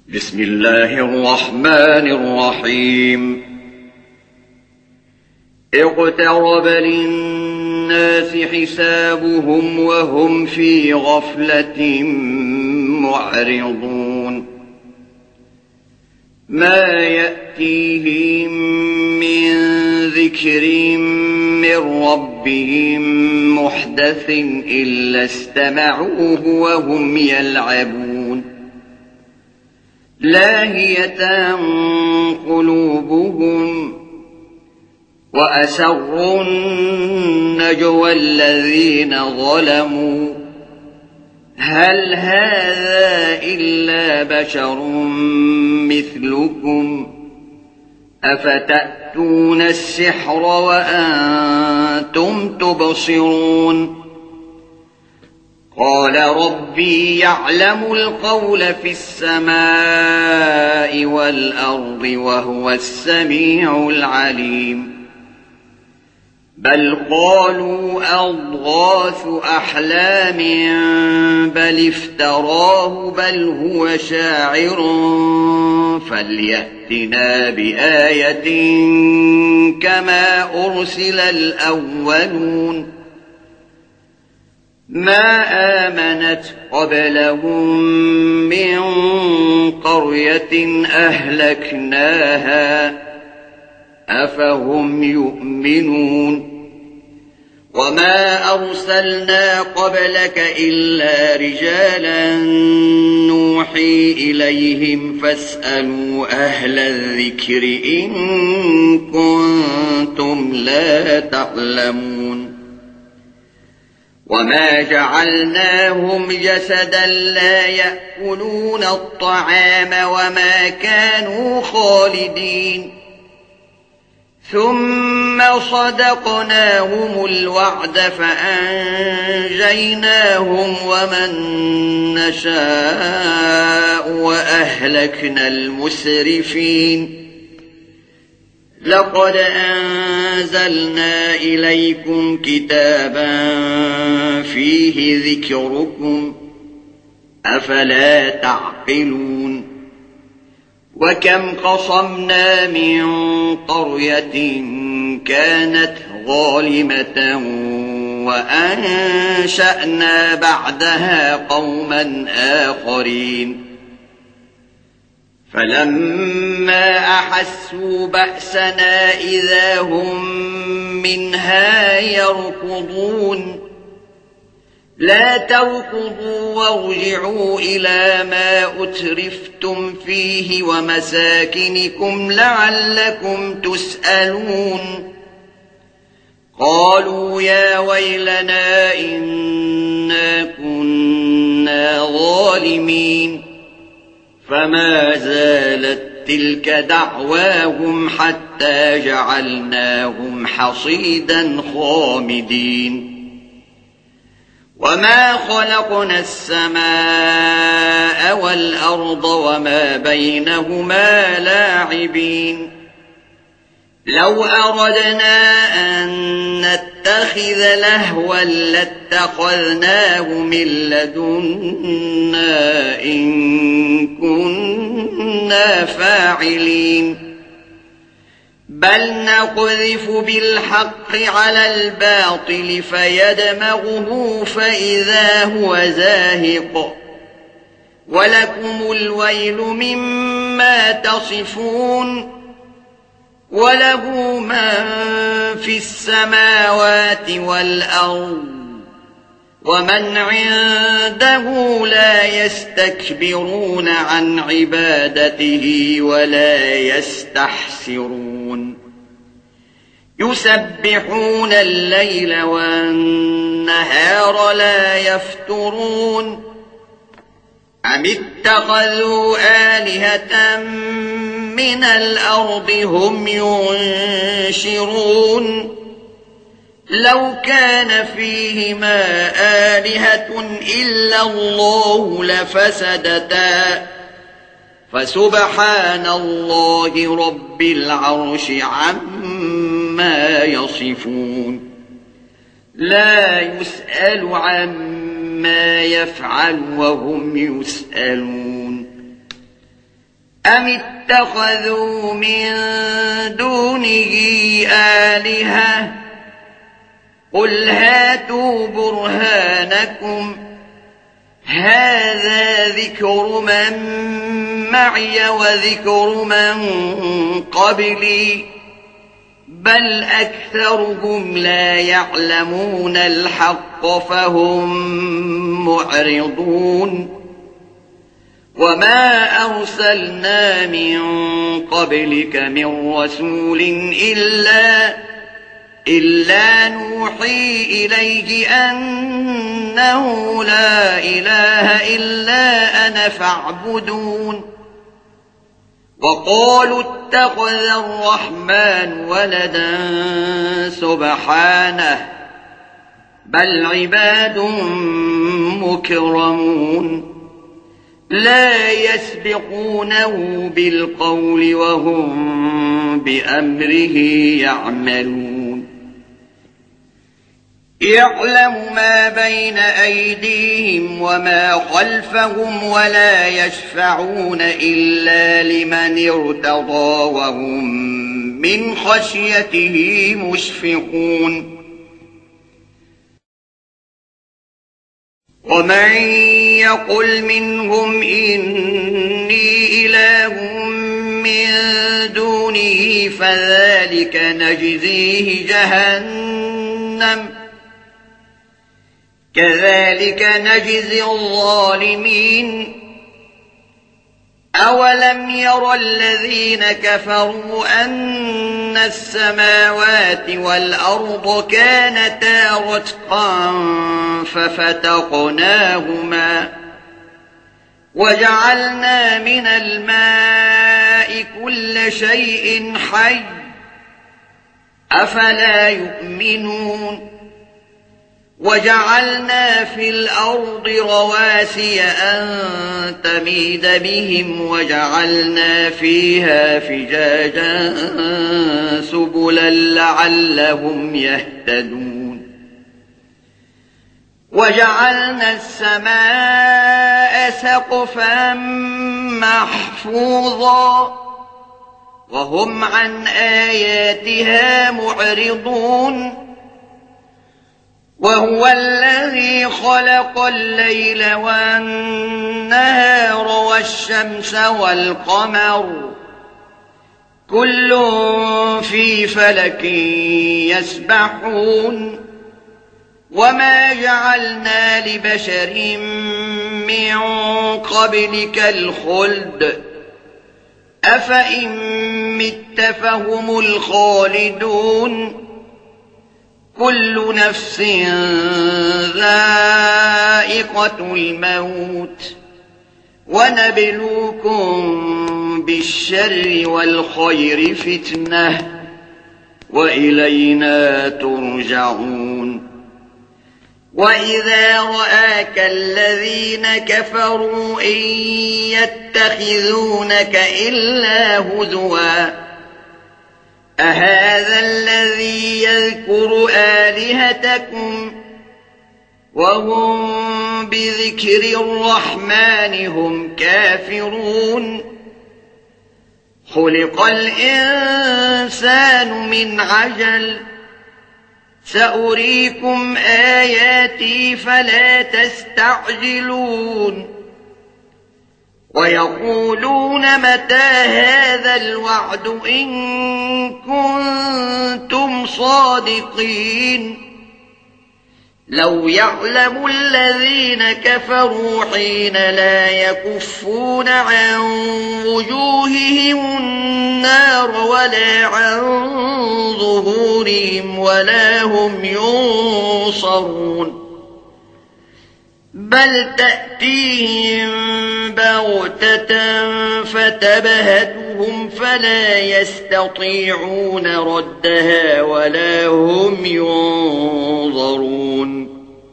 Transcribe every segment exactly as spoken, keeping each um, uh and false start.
بسم الله الرحمن الرحيم اقترب للناس حسابهم وهم في غفلة معرضون ما يأتيهم من ذكر من ربهم محدث إلا استمعوه وهم يلعبون لاهية قلوبهم وأسروا النجوى الذين ظلموا هل هذا إلا بشر مثلكم أفتأتون السحر وأنتم تبصرون قال ربي يعلم القول في السماء والأرض وهو السميع العليم بل قالوا أضغاث أحلام بل افتراه بل هو شاعر فليأتنا بآية كما أرسل الأولون ما آمنت قبلهم من قرية أهلكناها أفهم يؤمنون وما أرسلنا قبلك إلا رجالا نوحي إليهم فاسألوا أهل الذكر إن كنتم لا تعلمون وما جعلناهم جسدا لا يأكلون الطعام وما كانوا خالدين ثم صدقناهم الوعد فأنجيناهم ومن نشاء وأهلكنا المسرفين لقد أنزلنا إليكم كتابا فيه ذكركم أفلا تعقلون وكم قصمنا من قرية كانت ظالمة وأنشأنا بعدها قوما آخرين فلما أحسوا بأسنا إذا هم منها يركضون لا تركضوا وارجعوا إلى ما أترفتم فيه ومساكنكم لعلكم تسألون قالوا يا ويلنا إنا كنا ظالمين فما زالت تلك دعواهم حتى جعلناهم حصيدا خامدين وما خلقنا السماء والأرض وما بينهما لاعبين لو أردنا أن نتخذ لهوا لاتخذناه من لدنا إن كنا فاعلين بل نقذف بالحق على الباطل فيدمغه فإذا هو زاهق ولكم الويل مما تصفون وله من في السماوات والأرض ومن عنده لا يستكبرون عن عبادته ولا يستحسرون يسبحون الليل والنهار لا يفترون أم اتخذوا آلهة من الأرض هم ينشرون لو كان فيهما آلهة إلا الله لفسدتا فسبحان الله رب العرش عما يصفون لا يسأل عما يفعل وهم يسألون أم اتخذوا من دونه آلهة قل هاتوا برهانكم هذا ذكر من معي وذكر من قبلي بل أكثرهم لا يعلمون الحق فهم معرضون وما أرسلنا من قبلك من رسول إلا إلا نوحي إليه أنه لا إله إلا أنا فاعبدون وقالوا اتخذ الرحمن ولدا سبحانه بل عباد مكرمون لا يسبقونه بالقول وهم بأمره يعملون يعلم ما بين أيديهم وما خلفهم ولا يشفعون إلا لمن ارتضى وهم من خشيته مشفقون ومن يقل منهم إني إله من دونه فذلك نجزيه جهنم كذلك نجزي الظالمين أولم ير الذين كفروا أن السماوات والأرض كانتا رتقا ففتقناهما وجعلنا من الماء كل شيء حي أفلا يؤمنون وجعلنا في الأرض رواسي أن تميد بهم وجعلنا فيها فجاجا سبلا لعلهم يهتدون وجعلنا السماء سقفا محفوظا وهم عن آياتها معرضون وهو الذي خلق الليل والنهار والشمس والقمر كل في فلك يسبحون وما جعلنا لبشر من قبلك الخلد أفإن مت فهم الخالدون كل نفس ذائقة الموت ونبلوكم بالشر والخير فتنة وإلينا ترجعون وإذا رآك الذين كفروا إن يتخذونك إلا هزوا أهذا الذي يذكر آلهتكم وهم بذكر الرحمن هم كافرون خلق الإنسان من عجل سأريكم آياتي فلا تستعجلون ويقولون متى هذا الوعد إن كنتم صادقين لو يعلم الذين كفروا حين لا يكفون عن وجوههم النار ولا عن ظهورهم ولا هم ينصرون بل تأتيهم بغتة فتبهتهم فلا يستطيعون ردها ولا هم ينظرون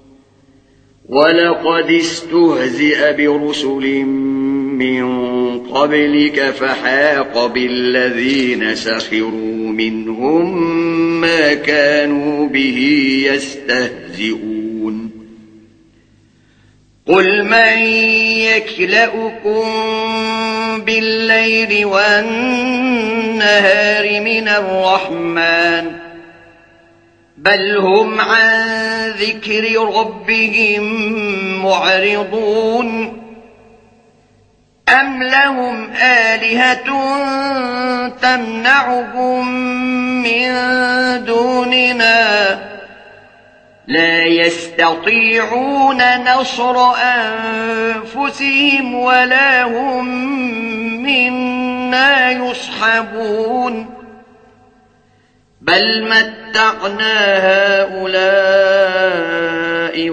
ولقد استهزئ برسل من قبلك فحاق بالذين سخروا منهم ما كانوا به يستهزئون قل من يكلؤكم بالليل والنهار من الرحمن بل هم عن ذكر ربهم معرضون أم لهم آلهة تمنعهم من دوننا لا يستطيعون نصر أنفسهم ولا هم منا يصحبون بل متعنا هؤلاء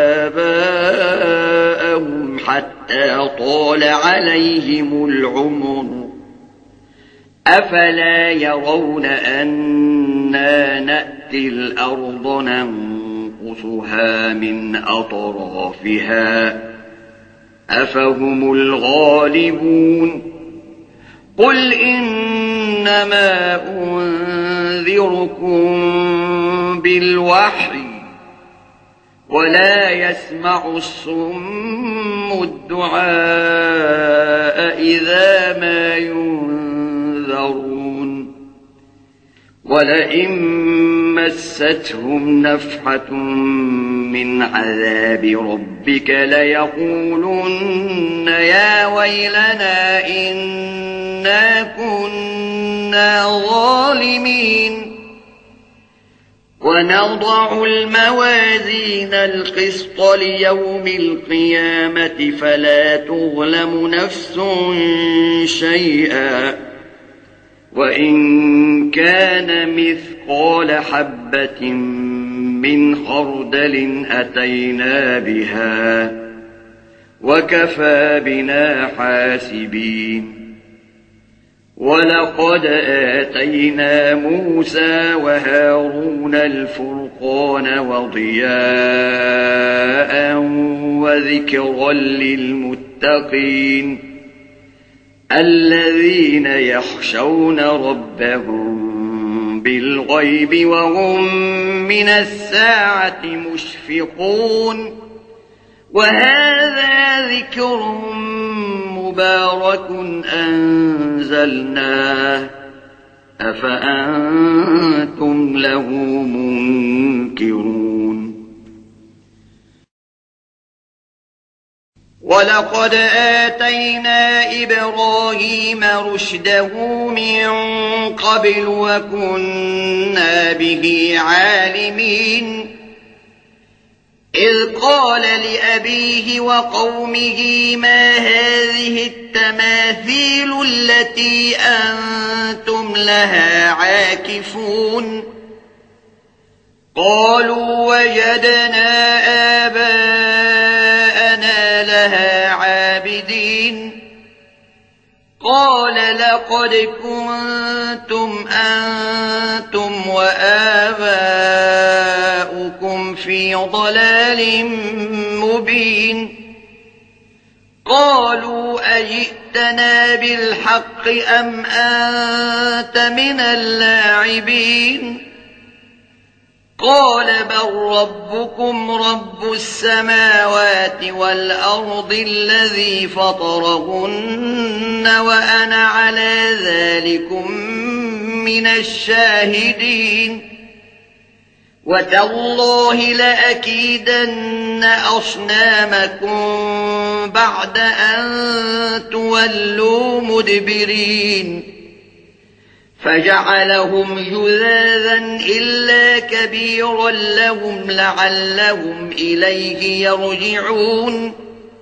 وآباءهم حتى طال عليهم العمر أفلا يرون أنا نأتي الأرض ننقصها من أطرافها أفهم الغالبون قل إنما أنذركم بالوحي ولا يسمع الصم الدعاء إذا ما ينذرون ولئن مستهم نفحة من عذاب ربك ليقولن يا ويلنا إنا كنا ظالمين ونضع الموازين القسط ليوم القيامة فلا تظلم نفس شيئا وإن كان مثقال حبة من خردل أتينا بها وكفى بنا حاسبين ولقد آتينا موسى وهارون الفرقان وضياء وذكرا للمتقين الذين يخشون ربهم بالغيب وهم من الساعة مشفقون وهذا ذكر مبارك أنزلناه أفأنتم له منكرون ولقد آتينا إبراهيم رشده من قبل وكنا به عالمين إذ قال لأبيه وقومه ما هذه التماثيل التي أنتم لها عاكفون قالوا وجدنا آباءنا لها عابدين قال لقد كنتم أنتم وآباؤكم في ضلال مبين قالوا أجئتنا بالحق أم أنت من اللاعبين قال بل ربكم رب السماوات والأرض الذي فطرهن وأنا على ذلكم من الشاهدين وتالله لأكيدن أصنامكم بعد أن تولوا مدبرين فجعلهم جذاذا إلا كبيرا لهم لعلهم إليه يرجعون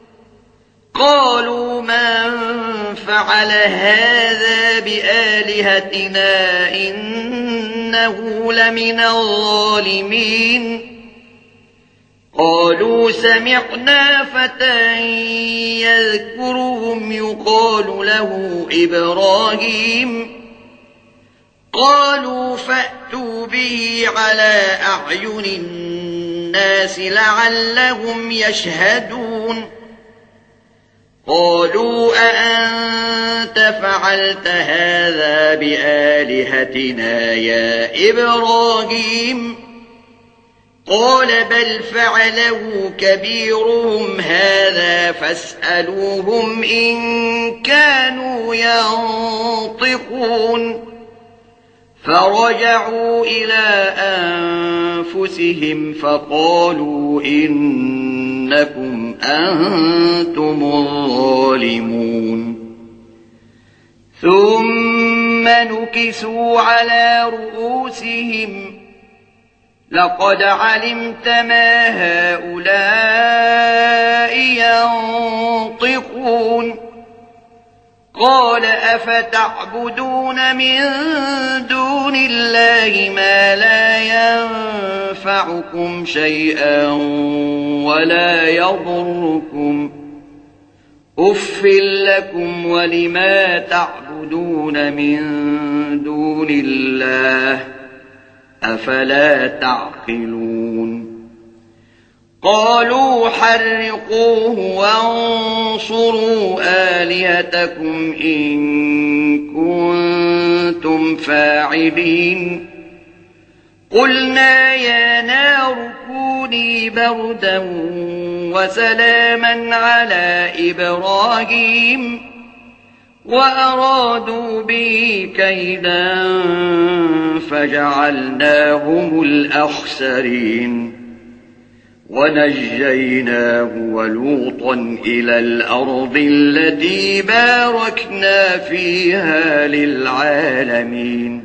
قالوا من فعل هذا بآلهتنا إنه لمن الظالمين قالوا سمعنا فتى يذكرهم يقال له إبراهيم قالوا فأتوا به على أعين الناس لعلهم يشهدون قالوا أأنت فعلت هذا بآلهتنا يا إبراهيم قال بل فعله كبيرهم هذا فاسألوهم إن كانوا ينطقون فرجعوا إلى أنفسهم فقالوا إنكم أنتم الظالمون ثم نكسوا على رؤوسهم لقد علمت ما هؤلاء ينطقون قال أفتعبدون من دون الله ما لا ينفعكم شيئا ولا يضركم أف لكم ولما تعبدون من دون الله أفلا تعقلون قالوا حرقوه وانصروا آلهتكم إن كنتم فاعلين قلنا يا نار كوني بردا وسلاما على إبراهيم وأرادوا به كيدا فجعلناهم الأخسرين ونجيناه ولوطا إلى الأرض التي باركنا فيها للعالمين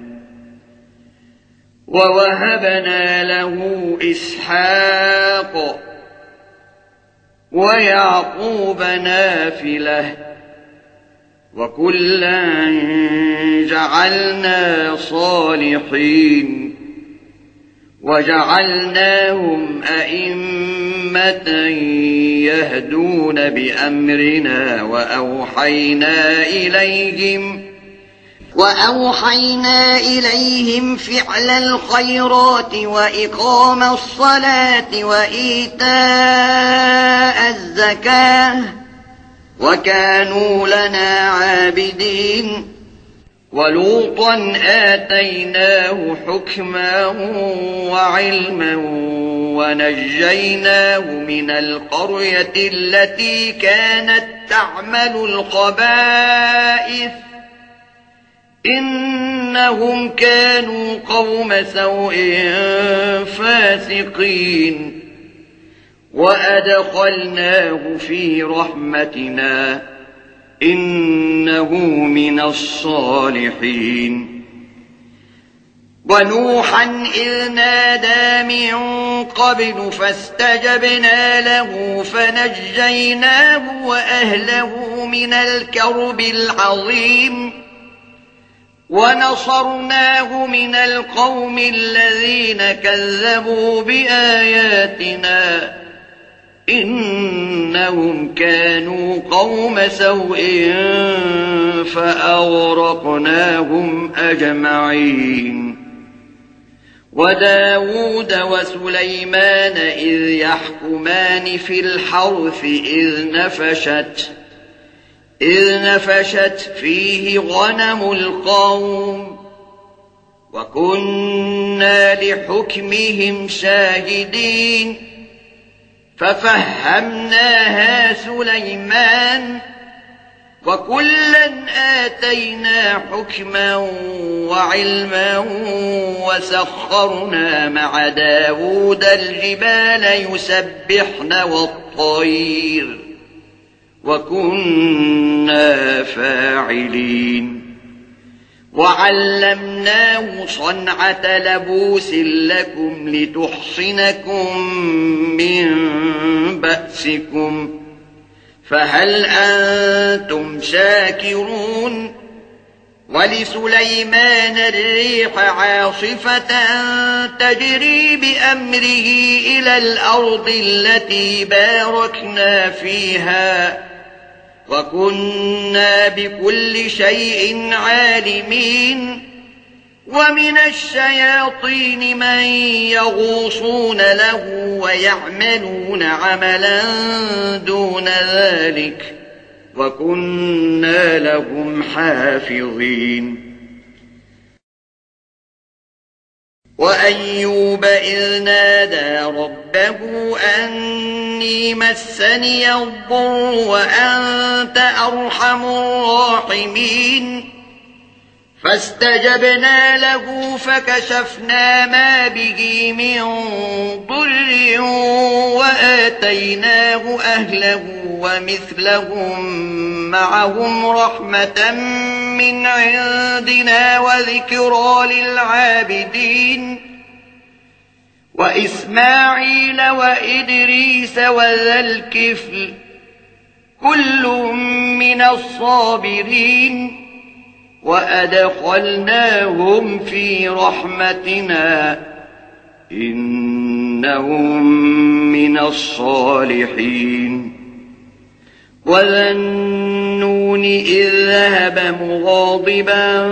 ووهبنا له إسحاق ويعقوب نافلة وكلا جعلنا صالحين وجعلناهم أئمة يهدون بأمرنا وأوحينا إليهم وأوحينا إليهم فعل الخيرات وإقام الصلاة وإيتاء الزكاة وكانوا لنا عابدين ولوطا آتيناه حكما وعلما ونجيناه من القرية التي كانت تعمل الخبائث إنهم كانوا قوم سوء فاسقين وأدخلناه في رحمتنا إنه من الصالحين ونوحا إذ نادى من قبل فاستجبنا له فنجيناه وأهله من الكرب العظيم ونصرناه من القوم الذين كذبوا بآياتنا إنهم كانوا قوم سوء فأغرقناهم أجمعين وداود وسليمان إذ يحكمان في الحرث إذ نفشت إذ نفشت فيه غنم القوم وكنا لحكمهم شاهدين ففهمناها سليمان وكلا آتينا حكما وعلما وسخرنا مع داود الجبال يسبحن والطير وكنا فاعلين وعلمناه صنعة لبوس لكم لتحصنكم من بأسكم فهل أنتم شاكرون ولسليمان الريح عاصفة تجري بأمره إلى الأرض التي باركنا فيها وكنا بكل شيء عالمين ومن الشياطين من يغوصون له ويعملون عملا دون ذلك وكنا لهم حافظين وأيوب إذ نادى ربه أني مسني الضر وأنت أرحم الراحمين فاستجبنا له فكشفنا ما به من ضر وآتيناه أهله ومثلهم معهم رحمة من عندنا وذكرى للعابدين وإسماعيل وإدريس وذا الكفل كل من الصابرين وأدخلناهم في رحمتنا إنهم من الصالحين وذا النون إذ ذهب مغاضبا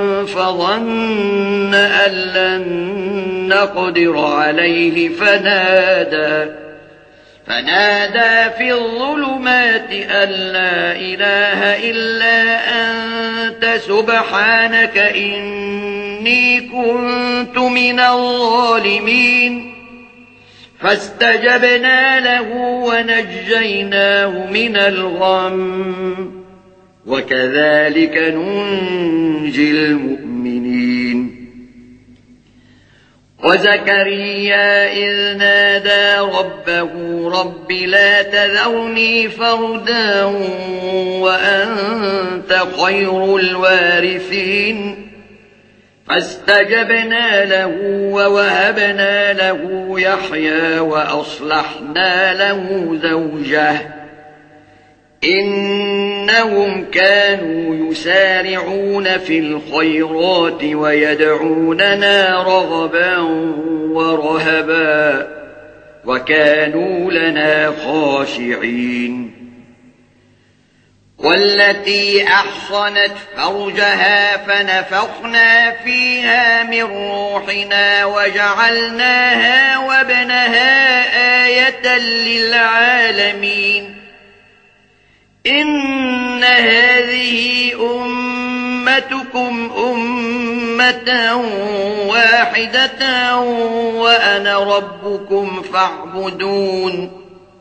فظن أن لن نقدر عليه فنادى فنادى في الظلمات أن لا إله إلا أنت سبحانك إني كنت من الظالمين فاستجبنا له ونجيناه من الغم وكذلك ننجي المؤمنين وزكريا إذ نادى ربه رب لا تذرني فردا وأنت خير الوارثين فاستجبنا له ووهبنا له يحيى وأصلحنا له زوجه إنهم كانوا يسارعون في الخيرات ويدعوننا رغبا ورهبا وكانوا لنا خاشعين والتي أحصنت فرجها فنفخنا فيها من روحنا وجعلناها وابنها آية للعالمين إن هذه أمتكم أمة واحدة وأنا ربكم فاعبدون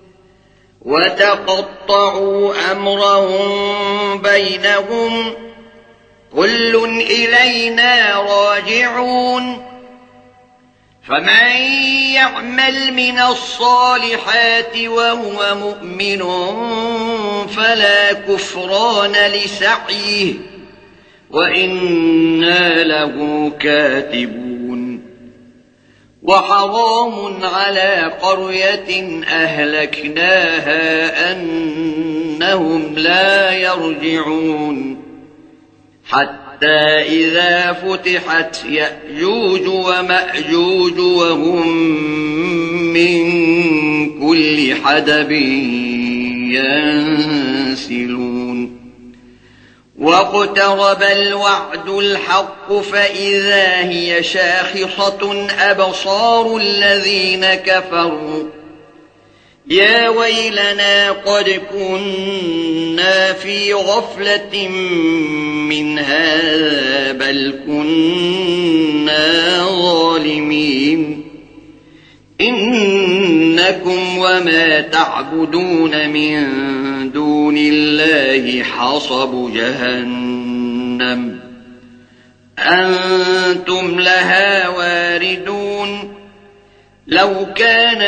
وتقطعوا أمرهم بينهم كل إلينا راجعون فمن يعمل من الصالحات وهو مؤمن فلا كفران لسعيه وإنا له كاتبون وحرام على قرية أهلكناها أنهم لا يرجعون حتى إذا فتحت يأجوج ومأجوج وهم من كل حدب ينسلون واقترب الوعد الحق فإذا هي شاخصة أبصار الذين كفروا يا ويلنا قد كنا في غفلة من هذا بل كنا ظالمين إنكم وما تعبدون من دون الله حصب جهنم أنتم لها واردون لو كان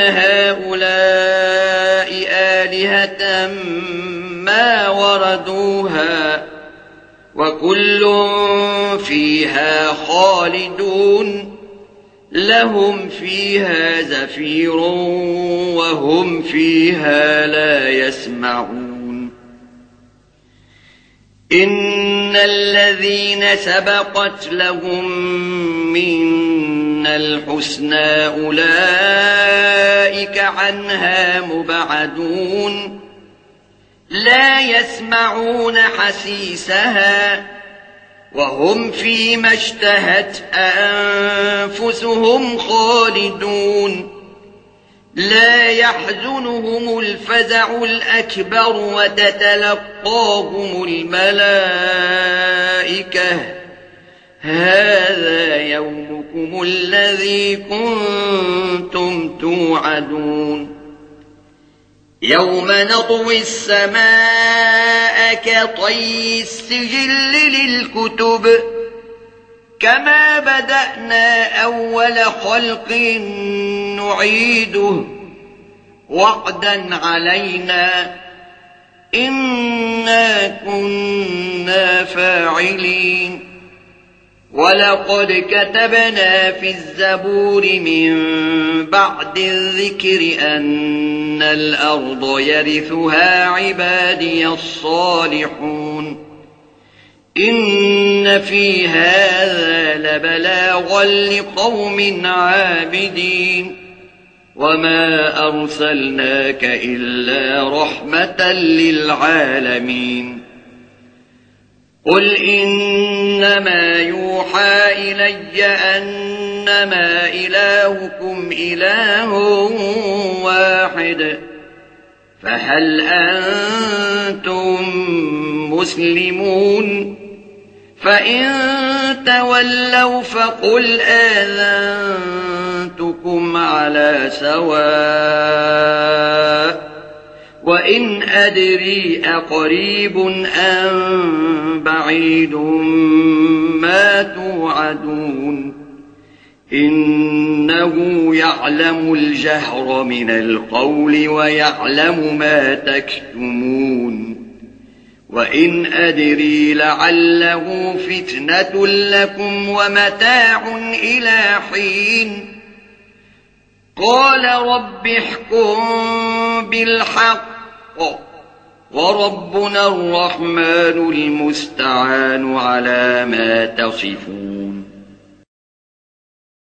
هؤلاء آلهة ما وردوها وكل فيها خالدون لهم فيها زفير وهم فيها لا يسمعون إن الذين سبقت لهم منا الحسنى أولئك عنها مبعدون لا يسمعون حسيسها وهم فيما اشتهت أنفسهم خالدون لا يحزنهم الفزع الأكبر وتتلقاهم الملائكة هذا يومكم الذي كنتم توعدون يوم نطوي السماء كطي السجل للكتب كما بدأنا أول خلق نعيده وعدا علينا إنا كنا فاعلين ولقد كتبنا في الزبور من بعد الذكر أن الأرض يرثها عبادي الصالحون إن في هذا لبلاغا لقوم عابدين وما أرسلناك إلا رحمة للعالمين قل إنما يوحى إلي أنما إلهكم إله واحد فهل أنتم مسلمون فإن تولوا فقل آذنتكم على سواء وإن أدري أقريب أم بعيد ما توعدون إنه يعلم الجهر من القول ويعلم ما تكتمون وإن أدري لعله فتنة لكم ومتاع إلى حين قال رب احكم بالحق وربنا الرحمن المستعان على ما تصفون